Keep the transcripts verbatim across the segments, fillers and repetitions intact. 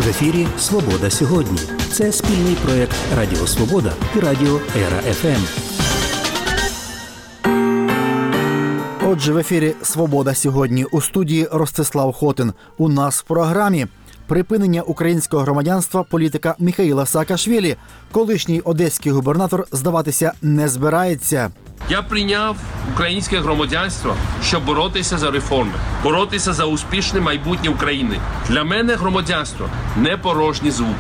В ефірі «Свобода сьогодні». Це спільний проєкт Радіо Свобода і Радіо Ера-ФМ. Отже, в ефірі «Свобода сьогодні». У студії Ростислав Хотин. У нас в програмі припинення українського громадянства політика Міхаїла Саакашвілі. Колишній одеський губернатор здаватися не збирається. Я прийняв українське громадянство, щоб боротися за реформи, боротися за успішне майбутнє України. Для мене громадянство – не порожній звук.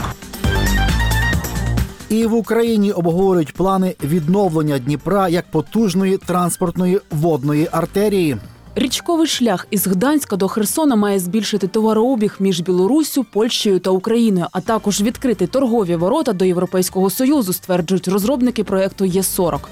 І в Україні обговорюють плани відновлення Дніпра як потужної транспортної водної артерії. Річковий шлях із Гданська до Херсона має збільшити товарообіг між Білоруссю, Польщею та Україною, а також відкрити торгові ворота до Європейського Союзу, стверджують розробники проєкту Є сорок.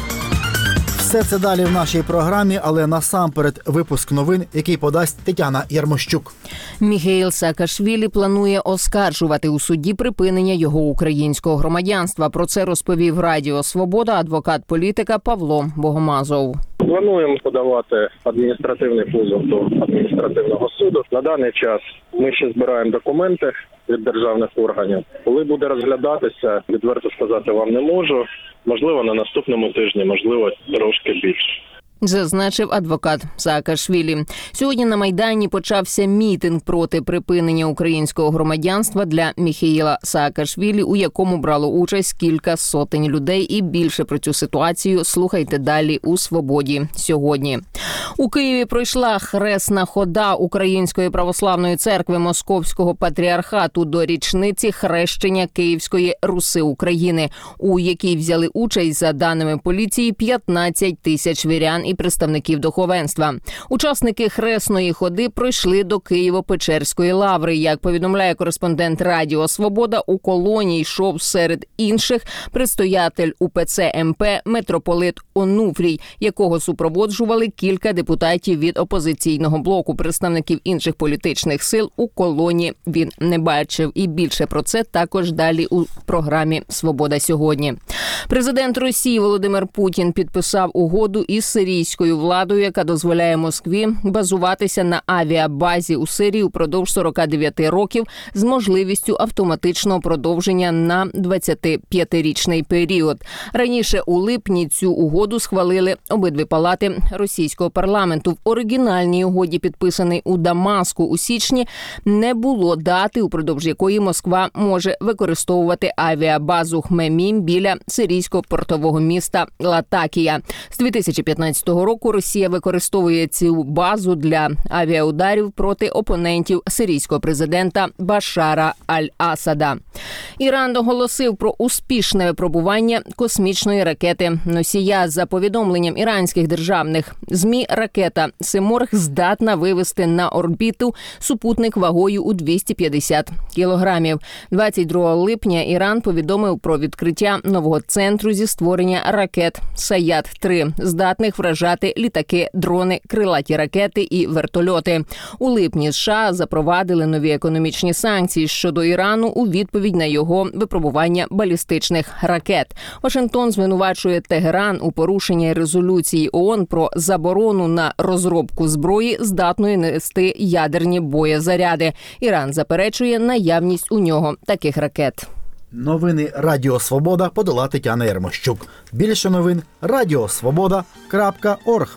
Все це далі в нашій програмі, але насамперед випуск новин, який подасть Тетяна Ярмощук. Міхаїл Саакашвілі планує оскаржувати у суді припинення його українського громадянства. Про це розповів Радіо Свобода адвокат політика Павло Богомазов. Плануємо подавати адміністративний позов до адміністративного суду. На даний час ми ще збираємо документи від державних органів. Коли буде розглядатися, відверто сказати вам не можу. Можливо, на наступному тижні, можливо, трошки більше. Зазначив адвокат Саакашвілі. Сьогодні на Майдані почався мітинг проти припинення українського громадянства для Міхаїла Саакашвілі, у якому брало участь кілька сотень людей. І більше про цю ситуацію слухайте далі у «Свободі сьогодні». У Києві пройшла хресна хода Української православної церкви Московського патріархату до річниці хрещення Київської Руси України, у якій взяли участь, за даними поліції, п'ятнадцять тисяч вірян і представників духовенства. Учасники хресної ходи пройшли до Києво-Печерської лаври. Як повідомляє кореспондент Радіо Свобода, у колоні йшов серед інших предстоятель УПЦ МП митрополит Онуфрій, якого супроводжували кілька депутатів від опозиційного блоку. Представників інших політичних сил у колоні він не бачив. І більше про це також далі у програмі «Свобода сьогодні». Президент Росії Володимир Путін підписав угоду із сирійською владою, яка дозволяє Москві базуватися на авіабазі у Сирії упродовж сорока дев'яти років з можливістю автоматичного продовження на двадцятип'ятирічний період. Раніше у липні цю угоду схвалили обидві палати російського парламенту. В оригінальній угоді, підписаній у Дамаску у січні, не було дати, упродовж якої Москва може використовувати авіабазу Хмемім біля сирійського портового міста Латакія. З дві тисячі п'ятнадцятого року Росія використовує цю базу для авіаударів проти опонентів сирійського президента Башара Аль-Асада. Іран оголосив про успішне випробування космічної ракети «Носія». За повідомленням іранських державних ЗМІ, ракета «Симорг» здатна вивести на орбіту супутник вагою у двісті п'ятдесят кілограмів. двадцять другого липня Іран повідомив про відкриття нового центру зі створення ракет «Саяд три», здатних вражати літаки, дрони, крилаті ракети і вертольоти. У липні США запровадили нові економічні санкції щодо Ірану у відповідь на його випробування балістичних ракет. Вашингтон звинувачує Тегеран у порушенні резолюції ООН про заборону на розробку зброї, здатної нести ядерні боєзаряди. Іран заперечує наявність у нього таких ракет. Новини Радіо Свобода подала Тетяна Ярмощук. Більше новин – радіосвобода крапка орг.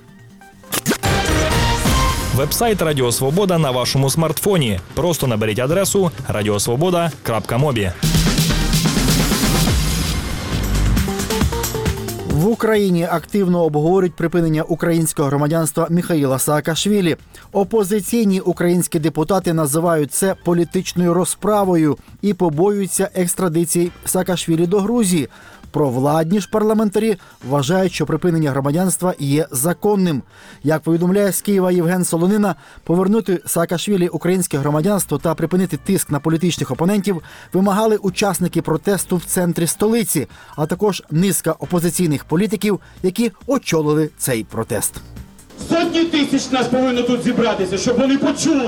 Вебсайт Радіо Свобода на вашому смартфоні. Просто наберіть адресу радіосвобода крапка мобі. В Україні активно обговорюють припинення українського громадянства Міхаїла Саакашвілі. Опозиційні українські депутати називають це політичною розправою і побоюються екстрадиції Саакашвілі до Грузії. Провладні ж парламентарі вважають, що припинення громадянства є законним. Як повідомляє з Києва Євген Солонина, повернути Саакашвілі українське громадянство та припинити тиск на політичних опонентів вимагали учасники протесту в центрі столиці, а також низка опозиційних політиків, які очолили цей протест. Сотні тисяч нас повинно тут зібратися, щоб вони почули,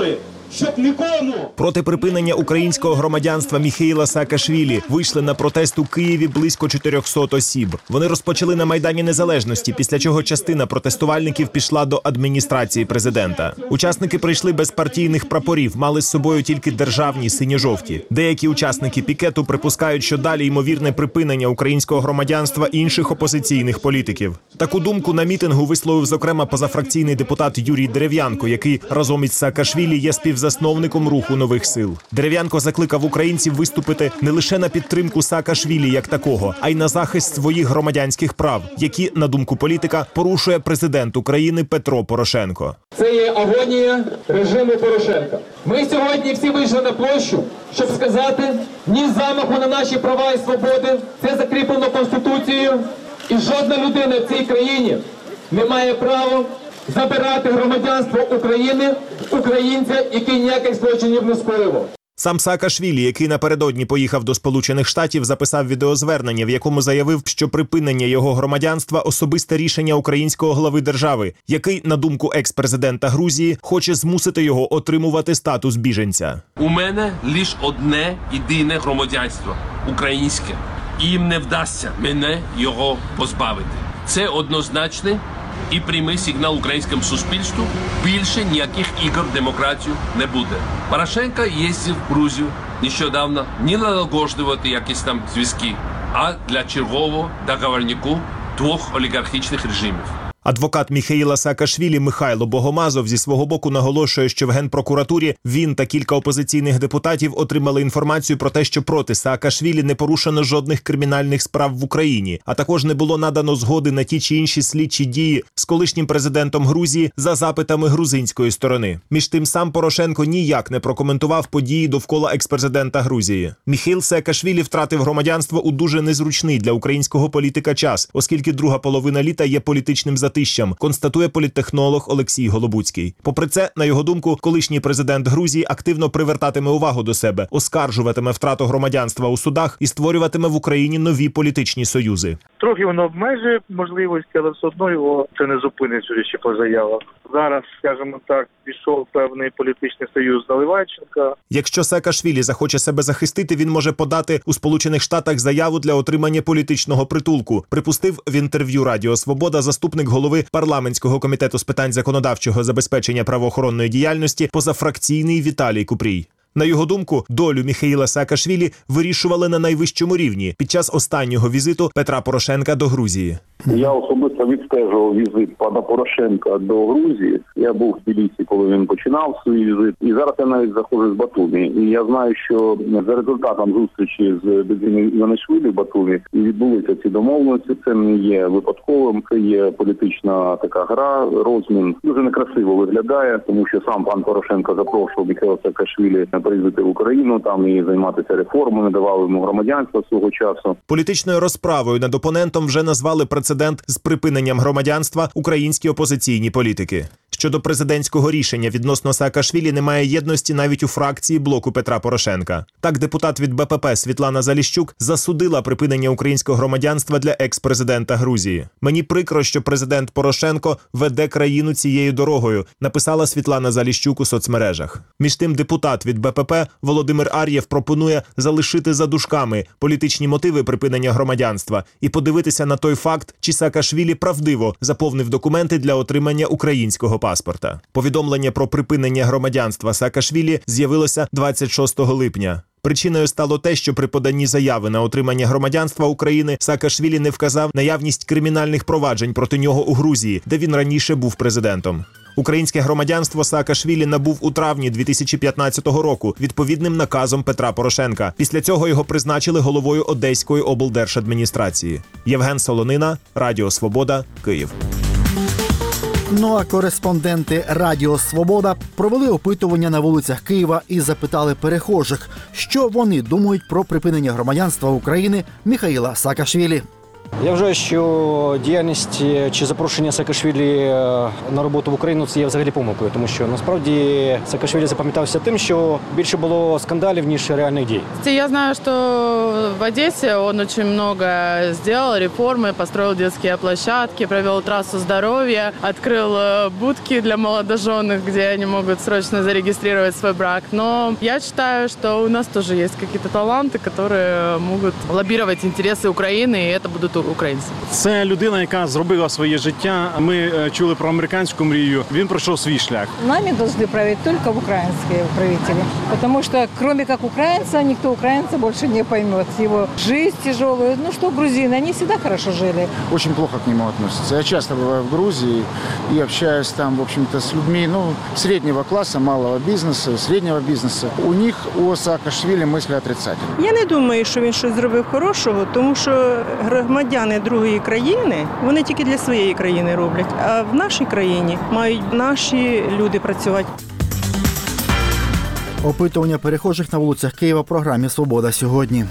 щоб нікому. Проти припинення українського громадянства Міхеїла Саакашвілі вийшли на протест у Києві близько чотирьохсот осіб. Вони розпочали на Майдані Незалежності, після чого частина протестувальників пішла до адміністрації президента. Учасники прийшли без партійних прапорів, мали з собою тільки державні синьо-жовті. Деякі учасники пікету припускають, що далі ймовірне припинення українського громадянства інших опозиційних політиків. Таку думку на мітингу висловив, зокрема, позафракційний депутат Юрій Дерев'янко, який разом із Саакашвілі є співзасновником руху «Нових сил». Дерев'янко закликав українців виступити не лише на підтримку Саакашвілі як такого, а й на захист своїх громадянських прав, які, на думку політика, порушує президент України Петро Порошенко. Це є агонія режиму Порошенка. Ми сьогодні всі вийшли на площу, щоб сказати, ні замаху на наші права і свободи, це закріплено Конституцією, і жодна людина в цій країні не має права забирати громадянство України українця, який ніяких злочинів не скоїв. Сам Саакашвілі, який напередодні поїхав до Сполучених Штатів, записав відеозвернення, в якому заявив, що припинення його громадянства – особисте рішення українського глави держави, який, на думку екс-президента Грузії, хоче змусити його отримувати статус біженця. У мене лише одне єдине громадянство – українське. І їм не вдасться мене його позбавити. Це однозначний і прямий сигнал українському суспільству. Більше ніяких ігор в демократію не буде. Порошенко їздив в Грузію нещодавно не налагоджувати якісь там зв'язки, а для чергового договорняку двох олігархічних режимів. Адвокат Міхеїла Саакашвілі Михайло Богомазов зі свого боку наголошує, що в Генпрокуратурі він та кілька опозиційних депутатів отримали інформацію про те, що проти Саакашвілі не порушено жодних кримінальних справ в Україні, а також не було надано згоди на ті чи інші слідчі дії з колишнім президентом Грузії за запитами грузинської сторони. Між тим, сам Порошенко ніяк не прокоментував події довкола екс-президента Грузії. Міхеїл Саакашвілі втратив громадянство у дуже незручний для українського політика час, оскільки друга половина літа є політичним затишком, констатує політтехнолог Олексій Голобуцький. Попри це, на його думку, колишній президент Грузії активно привертатиме увагу до себе, оскаржуватиме втрату громадянства у судах і створюватиме в Україні нові політичні союзи. Трохи воно обмежує можливості, але все одно його це не зупинить, судячи по заявах. Зараз, скажімо так, пішов певний політичний союз Наливайченка. Якщо Саакашвілі захоче себе захистити, він може подати у Сполучених Штатах заяву для отримання політичного притулку, припустив в інтерв'ю Радіо Свобода заступник голови парламентського комітету з питань законодавчого забезпечення правоохоронної діяльності позафракційний Віталій Купрій. На його думку, долю Міхеїла Саакашвілі вирішували на найвищому рівні під час останнього візиту Петра Порошенка до Грузії. Я особисто відстежував візит пана Порошенка до Грузії. Я був в Тбілісі, коли він починав свій візит. І зараз я навіть заходжу з Батумі. І я знаю, що за результатом зустрічі з Бедзіною Іванішвілі в Батумі і відбулися ці домовленості. Це не є випадковим, це є політична така гра, розмін. Дуже некрасиво виглядає, тому що сам пан Порошенко запрошував Міхеїла Саакашвілі приїздити в Україну, там і займатися реформами, давали йому громадянство свого часу. Політичною розправою над опонентом вже назвали прецедент з припиненням громадянства українські опозиційні політики. Щодо президентського рішення відносно Саакашвілі немає єдності навіть у фракції блоку Петра Порошенка. Так, депутат від Бе Пе Пе Світлана Заліщук засудила припинення українського громадянства для екс-президента Грузії. «Мені прикро, що президент Порошенко веде країну цією дорогою», написала Світлана Заліщук у соцмережах. Між тим, депутат від Бе Пе Пе Володимир Ар'єв пропонує залишити за дужками політичні мотиви припинення громадянства і подивитися на той факт, чи Саакашвілі правдиво заповнив документи для отримання українського паспорта. Повідомлення про припинення громадянства Саакашвілі з'явилося двадцять шостого липня. Причиною стало те, що при поданні заяви на отримання громадянства України Саакашвілі не вказав наявність кримінальних проваджень проти нього у Грузії, де він раніше був президентом. Українське громадянство Саакашвілі набув у травні дві тисячі п'ятнадцятого року відповідним наказом Петра Порошенка. Після цього його призначили головою Одеської облдержадміністрації. Євген Солонина, Радіо Свобода, Київ. Ну а кореспонденти Радіо Свобода провели опитування на вулицях Києва і запитали перехожих, що вони думають про припинення громадянства України Міхеїла Саакашвілі. Я вважаю, що діяльність чи запрошення Саакашвілі на роботу в Україну – це є взагалі помилкою, тому що насправді Саакашвілі запам'ятався тим, що більше було скандалів, ніж реальних дій. Я знаю, що в Одесі він дуже багато зробив, реформи, построїв дитячі площадки, провів трасу здоров'я, відкрив будки для молодоженів, де вони можуть срочно зареєструвати свій брак. Но я вважаю, що у нас теж є якісь таланти, які можуть лоббувати інтереси України, і це будуть українці. Це людина, яка зробила своє життя. Ми чули про американську мрію. Він пройшов свій шлях. Нами повинні правити тільки українські правителі, тому що, крім як українця, ніхто українця більше не пойме. Його життя тяжелая. Ну що грузини, вони завжди хорошо жили. Очень плохо к нему относятся. Я часто бываю в Грузии и общаюсь там, в общем-то, с людьми, ну, среднего класса, малого бизнеса, среднего бизнеса. У них о Саакашвілі мислі отрицательні. Я не думаю, що він щось зробив хорошого, тому що громадяни другої країни, вони тільки для своєї країни роблять. А в нашій країні мають наші люди працювати. Опитування перехожих на вулицях Києва в програмі «Свобода сьогодні».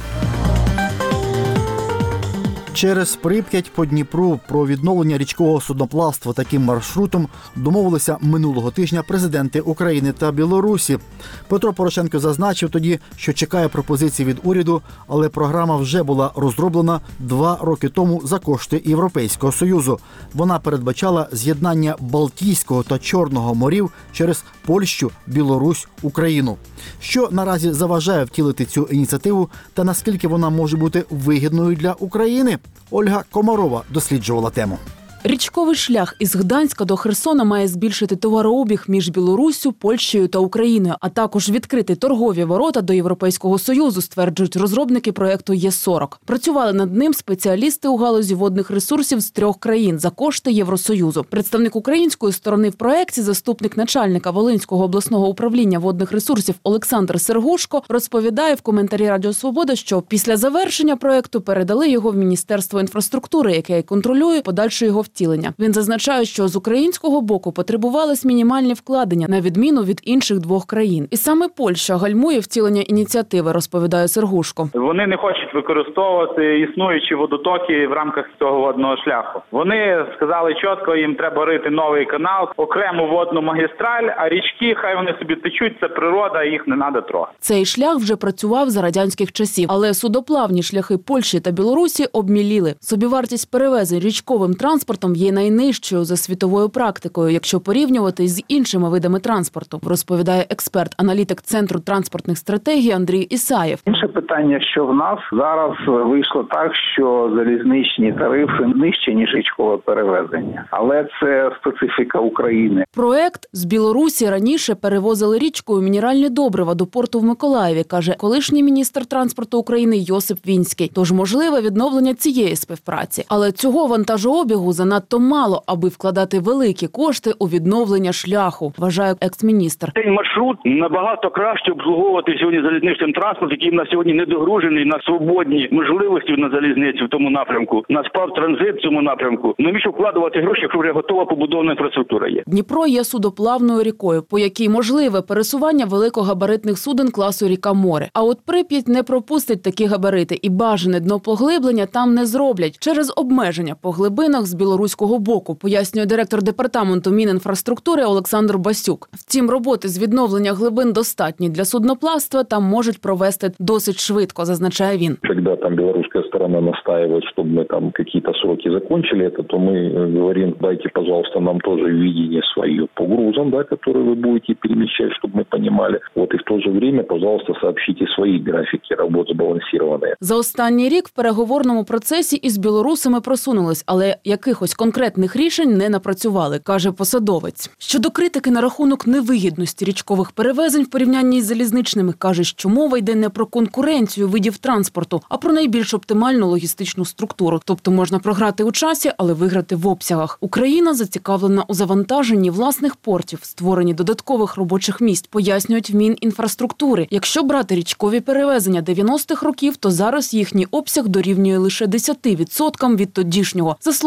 Через Прип'ять по Дніпру про відновлення річкового судноплавства таким маршрутом домовилися минулого тижня президенти України та Білорусі. Петро Порошенко зазначив тоді, що чекає пропозицій від уряду, але програма вже була розроблена два роки тому за кошти Європейського Союзу. Вона передбачала з'єднання Балтійського та Чорного морів через Польщу, Білорусь, Україну. Що наразі заважає втілити цю ініціативу та наскільки вона може бути вигідною для України? Ольга Комарова досліджувала тему. Річковий шлях із Гданська до Херсона має збільшити товарообіг між Білоруссю, Польщею та Україною, а також відкрити торгові ворота до Європейського Союзу, стверджують розробники проєкту Є сорок. Працювали над ним спеціалісти у галузі водних ресурсів з трьох країн за кошти Євросоюзу. Представник української сторони в проєкті, заступник начальника Волинського обласного управління водних ресурсів Олександр Сергушко, розповідає в коментарі Радіо Свобода, що після завершення проєкту передали його в Міністерство інфраструктури, яке контролює подальше його втілення. Він зазначає, що з українського боку потребувались мінімальні вкладення, на відміну від інших двох країн. І саме Польща гальмує втілення ініціативи, розповідає Сергушко. Вони не хочуть використовувати існуючі водотоки в рамках цього водного шляху. Вони сказали чітко, їм треба рити новий канал, окрему водну магістраль, а річки, хай вони собі течуть, це природа, їх не треба трогати. Цей шлях вже працював за радянських часів, але судоплавні шляхи Польщі та Білорусі обміліли. Собівартість перевезень річковим транспортом є найнижчою за світовою практикою, якщо порівнювати з іншими видами транспорту, розповідає експерт-аналітик Центру транспортних стратегій Андрій Ісаєв. Інше питання, що в нас зараз вийшло так, що залізничні тарифи нижче, ніж річкове перевезення. Але це специфіка України. Проект з Білорусі раніше перевозили річкою мінеральні добрива до порту в Миколаєві, каже колишній міністр транспорту України Йосип Вінський. Тож можливе відновлення цієї співпраці. Але цього вантажообігу занадто мало, аби вкладати великі кошти у відновлення шляху, вважає екс-міністр. Цей маршрут набагато краще обслуговувати сьогодні залізничним транспорт, який на сьогодні не догружений на свободні можливості на залізниці в тому напрямку, на справтранзит в цьому напрямку. Навіщо вкладувати гроші, якщо вже готова побудована інфраструктура є? Дніпро є судоплавною рікою, по якій можливе пересування великогабаритних суден класу ріка-море. А от Прип'ять не пропустить такі габарити і бажане днопоглиблення там не зроблять через обмеження по глибинах з білоруського боку, пояснює директор департаменту Мінінфраструктури Олександр Басюк. Втім, роботи з відновлення глибин достатні для судноплавства там можуть провести досить швидко, зазначає він. Коли там білоруська сторона настаивает, щоб ми там якісь сроки закончили це, то ми говоримо, дайте, пожалуйста, нам теж видение своє по грузам, да, які ви будете переміщати, щоб ми розуміли. От і в то же время, пожалуйста, сообщите свої графіки роботи збалансовані. За останній рік в переговорному процесі із білорусами просунулись, але якихось конкретних рішень не напрацювали, каже посадовець. Щодо критики на рахунок невигідності річкових перевезень в порівнянні із залізничними, каже, що мова йде не про конкуренцію видів транспорту, а про найбільш оптимальну логістичну структуру. Тобто можна програти у часі, але виграти в обсягах. Україна зацікавлена у завантаженні власних портів, створенні додаткових робочих місць, пояснюють в Мінінфраструктури. Якщо брати річкові перевезення дев'яностих років, то зараз їхній обсяг дорівнює лише десять відсотків від тодішнього, за словами Олександра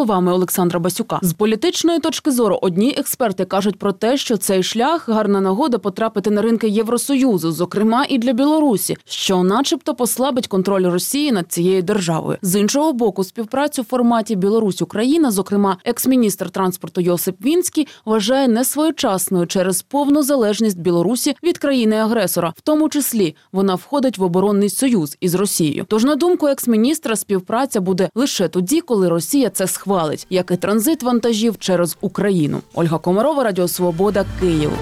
Олександра Басюка. З політичної точки зору одні експерти кажуть про те, що цей шлях – гарна нагода потрапити на ринки Євросоюзу, зокрема і для Білорусі, що начебто послабить контроль Росії над цією державою. З іншого боку, співпрацю в форматі Білорусь-Україна, зокрема екс-міністр транспорту Йосип Вінський, вважає несвоєчасною через повну залежність Білорусі від країни-агресора, в тому числі вона входить в оборонний союз із Росією. Тож, на думку екс-міністра, співпраця буде лише тоді, коли Росія це схвалить, як і транзит вантажів через Україну. Ольга Комарова, Радіо Свобода, Київ.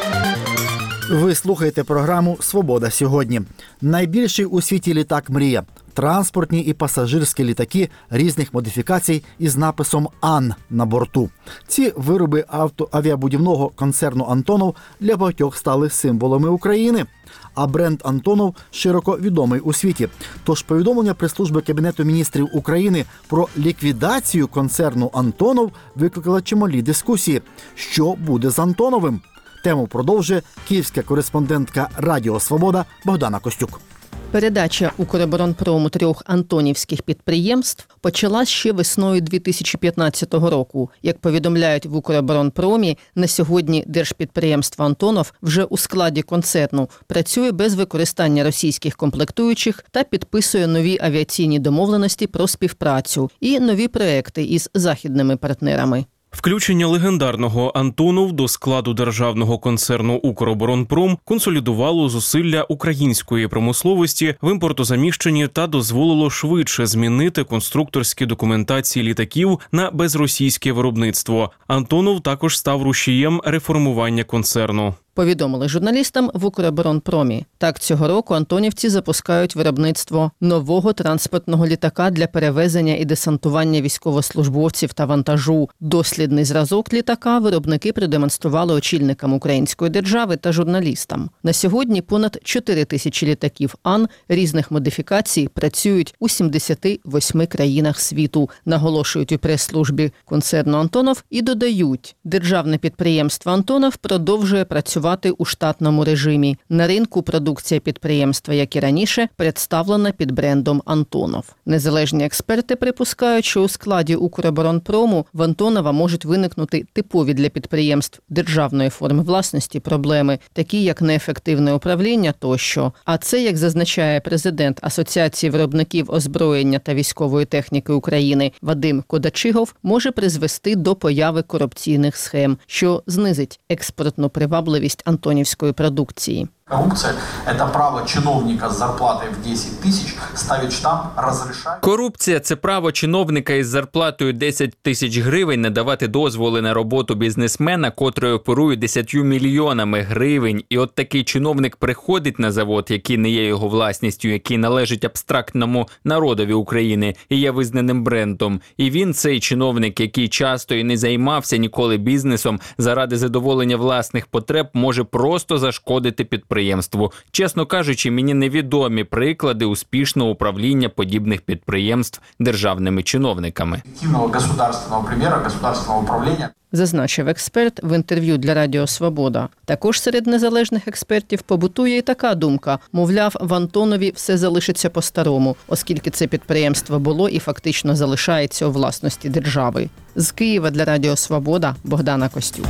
Ви слухаєте програму «Свобода сьогодні». Найбільший у світі літак «Мрія». Транспортні і пасажирські літаки різних модифікацій із написом «Ан» на борту. Ці вироби авто- авіабудівного концерну «Антонов» для багатьох стали символами України. А бренд «Антонов» широко відомий у світі. Тож повідомлення прес-служби Кабінету міністрів України про ліквідацію концерну «Антонов» викликало чималі дискусії. Що буде з «Антоновим»? Тему продовжує київська кореспондентка Радіо Свобода Богдана Костюк. Передача Укроборонпрому трьох антонівських підприємств почалась ще весною дві тисячі п'ятнадцятого року. Як повідомляють в Укроборонпромі, на сьогодні держпідприємство «Антонов» вже у складі концерну працює без використання російських комплектуючих та підписує нові авіаційні домовленості про співпрацю і нові проекти із західними партнерами. Включення легендарного «Антонов» до складу державного концерну «Укроборонпром» консолідувало зусилля української промисловості в імпортозаміщенні та дозволило швидше змінити конструкторські документації літаків на безросійське виробництво. «Антонов» також став рушієм реформування концерну. Повідомили журналістам в Укроборонпромі. Так, цього року антонівці запускають виробництво нового транспортного літака для перевезення і десантування військовослужбовців та вантажу. Дослідний зразок літака виробники продемонстрували очільникам української держави та журналістам. На сьогодні понад чотири тисячі літаків «Ан» різних модифікацій працюють у сімдесяти восьми країнах світу, наголошують у прес-службі концерну «Антонов» і додають, державне підприємство «Антонов» продовжує працювати у штатному режимі. На ринку продукція підприємства, як і раніше, представлена під брендом «Антонов». Незалежні експерти припускають, що у складі Укроборонпрому в «Антонова» можуть виникнути типові для підприємств державної форми власності проблеми, такі як неефективне управління тощо. А це, як зазначає президент Асоціації виробників озброєння та військової техніки України Вадим Кодачигов, може призвести до появи корупційних схем, що знизить експортну привабливість антонівської продукції. Коррупция – это право чиновника с зарплатой в десять тисяч ставить штамп «Разрешаю». Корупція – це право чиновника із зарплатою десять тисяч гривень надавати дозволи на роботу бізнесмена, котрий оперує десятью мільйонами гривень. І от такий чиновник приходить на завод, який не є його власністю, який належить абстрактному народові України і є визнаним брендом. І він, цей чиновник, який часто і не займався ніколи бізнесом, заради задоволення власних потреб, може просто зашкодити підприємству. Чесно кажучи, мені невідомі приклади успішного управління подібних підприємств державними чиновниками. Государственного примера, государственного управління. Зазначив експерт в інтерв'ю для Радіо Свобода. Також серед незалежних експертів побутує і така думка. Мовляв, в «Антонові» все залишиться по-старому, оскільки це підприємство було і фактично залишається у власності держави. З Києва для Радіо Свобода Богдана Костюк.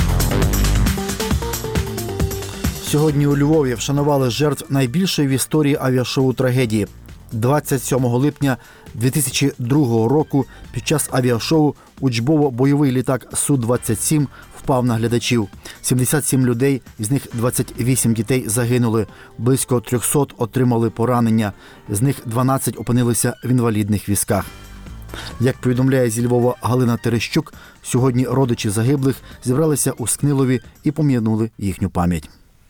Сьогодні у Львові вшанували жертв найбільшої в історії авіашоу трагедії. двадцять сьомого липня дві тисячі другого року під час авіашоу учбово-бойовий літак Су двадцять сім впав на глядачів. сімдесят сім людей, із них двадцять вісім дітей загинули, близько триста отримали поранення, з них дванадцять опинилися в інвалідних візках. Як повідомляє зі Львова Галина Терещук, сьогодні родичі загиблих зібралися у Скнилові і пом'янули їхню пам'ять.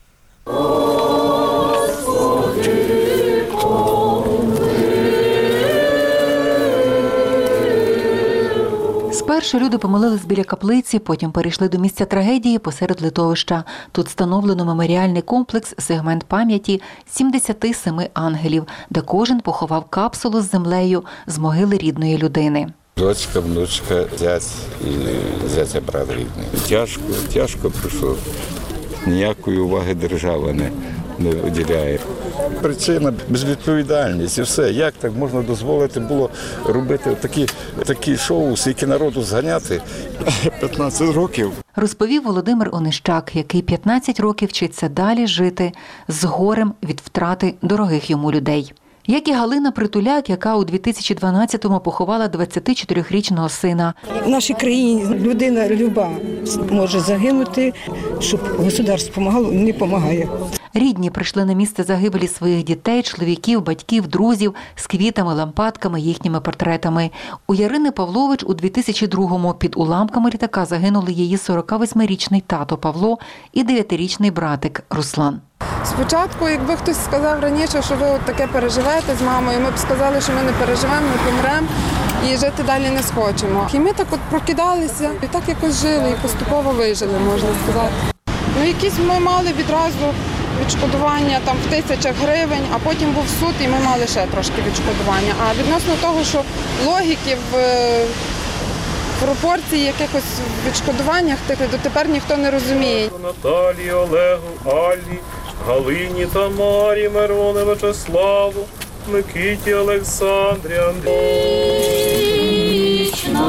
Спершу люди помолились біля каплиці, потім перейшли до місця трагедії посеред литовища. Тут встановлено меморіальний комплекс «Сегмент пам'яті» сімдесяти семи ангелів, де кожен поховав капсулу з землею з могили рідної людини. Дочка, внучка, зять і зятя брат рідний. Тяжко, тяжко прийшло. Ніякої уваги держава не, не виділяє. Причина – безвідповідальність і все. Як так можна дозволити було робити такі, такі шоу, скільки народу зганяти? п'ятнадцять років. Розповів Володимир Онищак, який п'ятнадцять років вчиться далі жити з горем від втрати дорогих йому людей. Як і Галина Притуляк, яка у дві тисячі дванадцятому поховала двадцятичотирирічного сина. В нашій країні людина люба може загинути, щоб государство допомагало, не допомагає. Рідні прийшли на місце загибелі своїх дітей, чоловіків, батьків, друзів з квітами, лампадками, їхніми портретами. У Ярини Павлович у дві тисячі другому під уламками літака загинули її сорокавосьмирічний тато Павло і дев'ятирічний братик Руслан. Спочатку, якби хтось сказав раніше, що ви от таке переживаєте з мамою, ми б сказали, що ми не переживемо, ми помремо і жити далі не схочемо. І ми так от прокидалися і так якось жили, і поступово вижили, можна сказати. Ну, якісь ми мали відразу відшкодування там в тисячах гривень, а потім був суд, і ми мали ще трошки відшкодування. А відносно того, що логіки в пропорції якихось відшкодуваннях дотепер ніхто не розуміє. Наталії, Олегу, Аллі, Галині, Тамарі, Мироне, Вячеславу, Микиті, Олександрі, Андрію.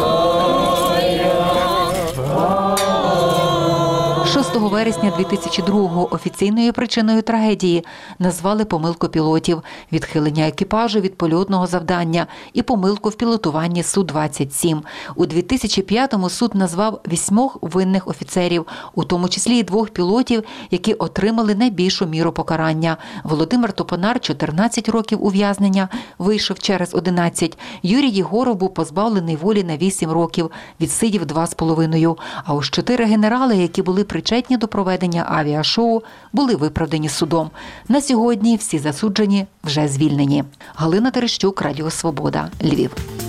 шостого вересня дві тисячі другого офіційною причиною трагедії назвали помилку пілотів, відхилення екіпажу від польотного завдання і помилку в пілотуванні Су двадцять сім. У дві тисячі п'ятому суд назвав вісьмох винних офіцерів, у тому числі і двох пілотів, які отримали найбільшу міру покарання. Володимир Топонар – чотирнадцять років ув'язнення, вийшов через одинадцять. Юрій Єгоров був позбавлений волі на вісім років, відсидів два з половиною. А ось чотири генерали, які були причетні до проведення авіашоу, були виправдані судом. На сьогодні всі засуджені вже звільнені. Галина Терещук, Радіо Свобода, Львів.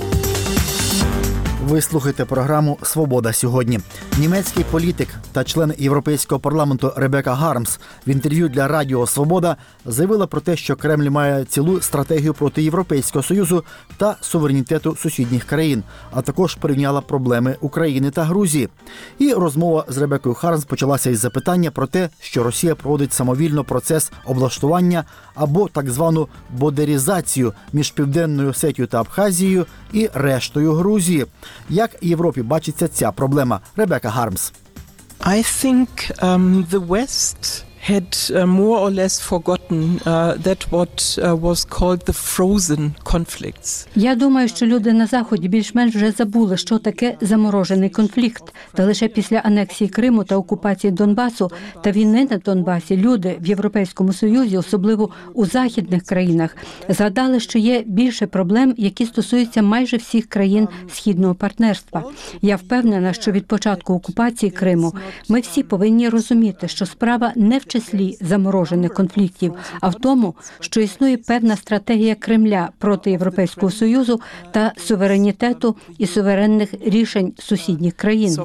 Ви слухаєте програму «Свобода сьогодні». Німецький політик та член Європейського парламенту Ребека Гармс в інтерв'ю для Радіо Свобода заявила про те, що Кремль має цілу стратегію проти Європейського Союзу та суверенітету сусідніх країн, а також порівняла проблеми України та Грузії. І розмова з Ребекою Гармс почалася із запитання про те, що Росія проводить самовільно процес облаштування або так звану бодерізацію між Південною Осетією та Абхазією і рештою Грузії. Як Європі бачиться ця проблема? Ребека Гармс. I think um, the West had uh, more or less forgotten uh, that what uh, was called the frozen conflicts. Я думаю, що люди на Заході більш-менш вже забули, що таке заморожений конфлікт. Та лише після анексії Криму та окупації Донбасу та війни на Донбасі люди в Європейському Союзі, особливо у західних країнах, згадали, що є більше проблем, які стосуються майже всіх країн Східного партнерства. Я впевнена, що від початку окупації Криму ми всі повинні розуміти, що справа не в числі заморожених конфліктів, а в тому, що існує певна стратегія Кремля проти Європейського Союзу та суверенітету і суверенних рішень сусідніх країн.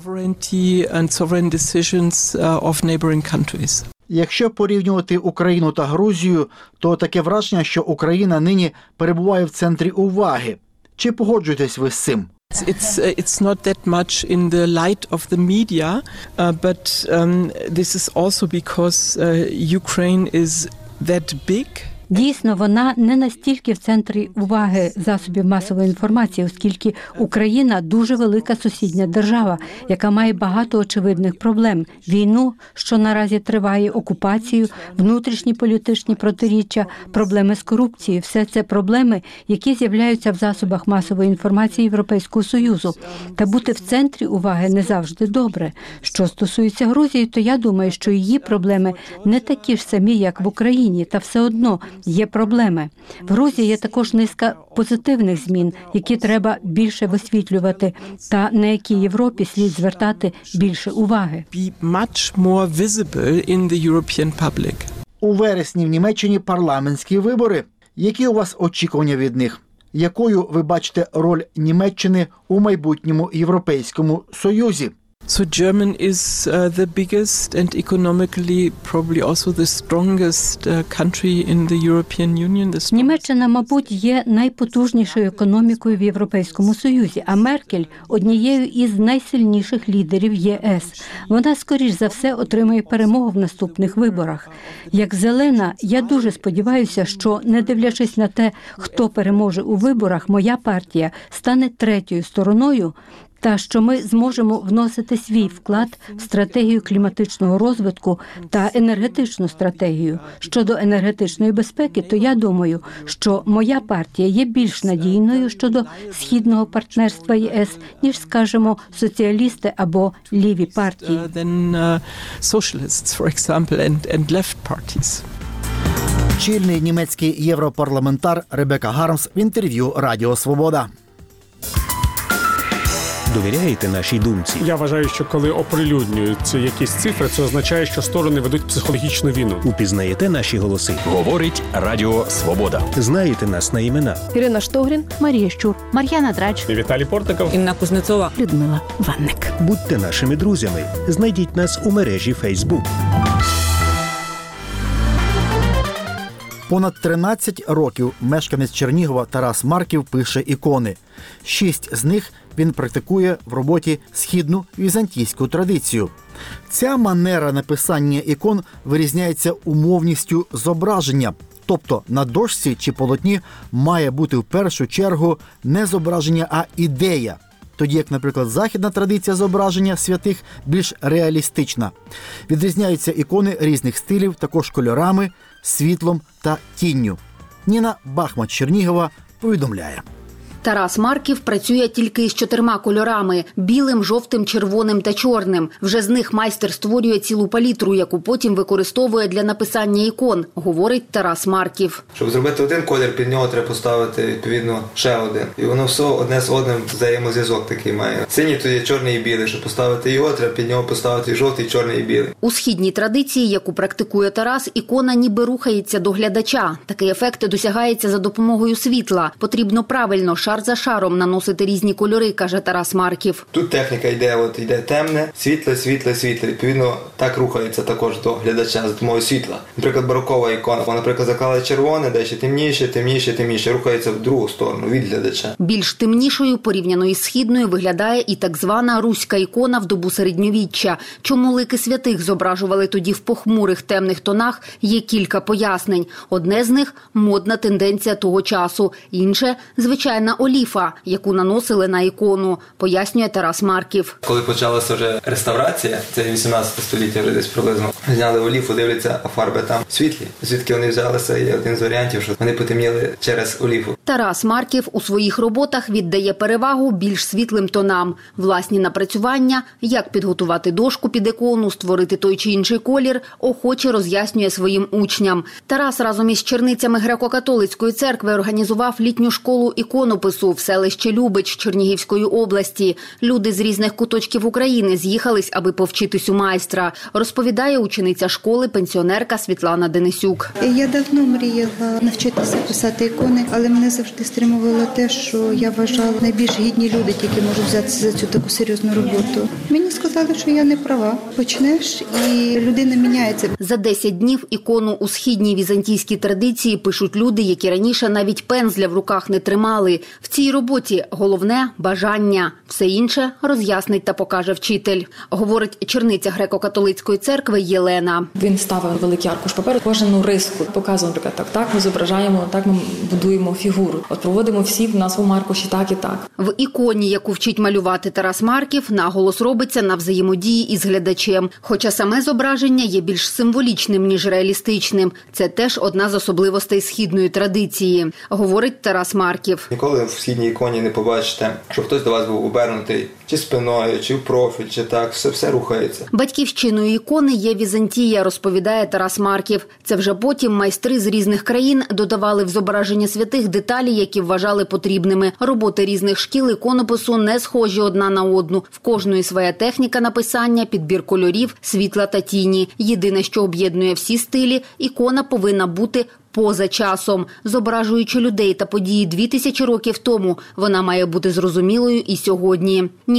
Якщо порівнювати Україну та Грузію, то таке враження, що Україна нині перебуває в центрі уваги. Чи погоджуєтесь ви з цим? It's uh, it's not that much in the light of the media, uh, but um, this is also because uh, Ukraine is that big. Дійсно, вона не настільки в центрі уваги засобів масової інформації, оскільки Україна дуже велика сусідня держава, яка має багато очевидних проблем. Війну, що наразі триває, окупацію, внутрішні політичні протиріччя, проблеми з корупцією. Все це проблеми, які з'являються в засобах масової інформації Європейського Союзу. Та бути в центрі уваги не завжди добре. Що стосується Грузії, то я думаю, що її проблеми не такі ж самі, як в Україні, та все одно є проблеми. В Грузії є також низка позитивних змін, які треба більше висвітлювати, та на які Європі слід звертати більше уваги. У вересні в Німеччині парламентські вибори. Які у вас очікування від них? Якою ви бачите роль Німеччини у майбутньому Європейському Союзі? So German is uh, the biggest and economically probably also the strongest uh, country in the European Union. The Німеччина, мабуть, є найпотужнішою економікою в Європейському Союзі, а Меркель – однією із найсильніших лідерів ЄС. Вона, скоріш за все, отримає перемогу в наступних виборах. Як зелена, я дуже сподіваюся, що, не дивлячись на те, хто переможе у виборах, моя партія стане третьою стороною, та що ми зможемо вносити свій вклад в стратегію кліматичного розвитку та енергетичну стратегію. Щодо енергетичної безпеки, то я думаю, що моя партія є більш надійною щодо східного партнерства ЄС, ніж, скажімо, соціалісти або ліві партії. Чільний німецький європарламентар Ребека Гармс в інтерв'ю Радіо Свобода. Довіряєте нашій думці? Я вважаю, що коли оприлюднюються якісь цифри, це означає, що сторони ведуть психологічну війну. Упізнаєте наші голоси? Говорить Радіо Свобода. Знаєте нас на імена? Ірина Штогрін, Марія Щур, Мар'яна Драч, Віталій Портников, Інна Кузнецова, Людмила Ванник. Будьте нашими друзями. Знайдіть нас у мережі Facebook. Понад тринадцять років мешканець Чернігова Тарас Марків пише ікони. Шість з них він практикує в роботі східну візантійську традицію. Ця манера написання ікон вирізняється умовністю зображення. Тобто на дошці чи полотні має бути в першу чергу не зображення, а ідея. Тоді як, наприклад, західна традиція зображення святих більш реалістична. Відрізняються ікони різних стилів, також кольорами, світлом та тінню. Ніна Бахмач Чернігова повідомляє. Тарас Марків працює тільки з чотирма кольорами – білим, жовтим, червоним та чорним. Вже з них майстер створює цілу палітру, яку потім використовує для написання ікон, говорить Тарас Марків. Щоб зробити один колір, під нього треба поставити, відповідно, ще один. І воно все одне з одним взаємозв'язок такий має. Синій – то є чорний і білий. Щоб поставити його, треба під нього поставити і жовтий, і чорний і білий. У східній традиції, яку практикує Тарас, ікона ніби рухається до глядача. Такий ефект досягається за допомогою світла. Потрібно правильно, шар за шаром наносити різні кольори, каже Тарас Марків. Тут техніка йде, от йде темне, світле, світле, світле. Відповідно, так рухається також до глядача за допомогою світла. Наприклад, барокова ікона. Вона, наприклад, заклала червоне, далі темніше, темніше, темніше. Рухається в другу сторону, від глядача. Більш темнішою, порівняно із східною, виглядає і так звана руська ікона в добу середньовіччя. Чому лики святих зображували тоді в похмурих темних тонах, є кілька пояснень. Одне з них – модна тенденція того часу. Інше – звичайна оліфа, яку наносили на ікону, пояснює Тарас Марків. Коли почалася вже реставрація, це вісімнадцяте століття вже десь приблизно, зняли оліфу, дивляться, а фарби там світлі. Звідки вони взялися, є один з варіантів, що вони потемніли через оліфу. Тарас Марків у своїх роботах віддає перевагу більш світлим тонам. Власні напрацювання, як підготувати дошку під ікону, створити той чи інший колір, охоче роз'яснює своїм учням. Тарас разом із черницями греко-католицької церкви організував літню школу іконопису в селищі Любич Чернігівської області. Люди з різних куточків України з'їхались, аби повчитись у майстра, розповідає учениця школи, пенсіонерка Світлана Денисюк. Я давно мріяла навчитися писати ікони, але мене завжди стримувало те, що я вважала, найбільш гідні люди тільки можуть взятися за цю таку серйозну роботу. Мені сказали, що я не права. Почнеш і людина міняється. За десять днів ікону у східній візантійській традиції пишуть люди, які раніше навіть пензля в руках не тримали. В цій роботі головне – бажання. Все інше роз'яснить та покаже вчитель. Говорить черниця греко-католицької церкви Єлена. Він ставив великий аркуш паперу, кожну риску показує, наприклад, так, так ми зображаємо, так ми будуємо фігуру. От проводимо всі в назву аркуші так і так. В іконі, яку вчить малювати Тарас Марків, наголос робиться на взаємодії із глядачем. Хоча саме зображення є більш символічним, ніж реалістичним. Це теж одна з особливостей східної традиції, говорить Тарас Марків. Ніколи в східній іконі не побачите, щоб хтось до вас був обернутий чи спиною, чи в профіль, чи так, все, все рухається. Батьківщиною ікони є Візантія, розповідає Тарас Марків. Це вже потім майстри з різних країн додавали в зображення святих деталі, які вважали потрібними. Роботи різних шкіл іконопису не схожі одна на одну. В кожної своя техніка написання, підбір кольорів, світла та тіні. Єдине, що об'єднує всі стилі – ікона повинна бути поза часом. Зображуючи людей та події дві тисячі років тому, вона має бути зрозумілою і сьогодні. Ніна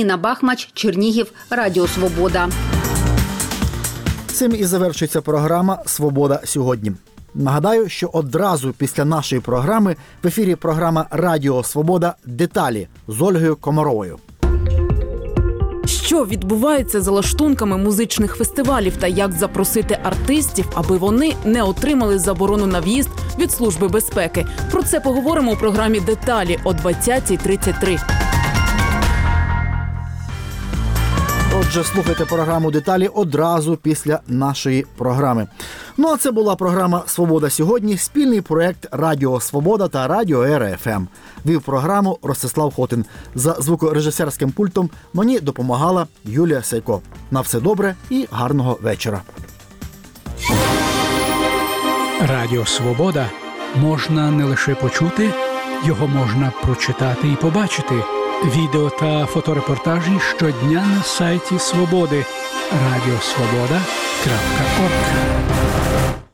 Ніна Бахмач, Чернігів, Радіо Свобода. Цим і завершується програма «Свобода сьогодні». Нагадаю, що одразу після нашої програми в ефірі програма «Радіо Свобода. Деталі» з Ольгою Комаровою. Що відбувається за лаштунками музичних фестивалів та як запросити артистів, аби вони не отримали заборону на в'їзд від Служби безпеки? Про це поговоримо у програмі «Деталі» о двадцятій тридцять три. Отже, слухайте програму «Деталі» одразу після нашої програми. Ну а це була програма «Свобода сьогодні», спільний проєкт «Радіо Свобода» та «Радіо РФМ». Вів програму Ростислав Хотин. За звукорежисерським пультом мені допомагала Юлія Сайко. На все добре і гарного вечора. Радіо Свобода можна не лише почути, його можна прочитати і побачити. Відео та фоторепортажі щодня на сайті Свободи радіосвобода крапка орг.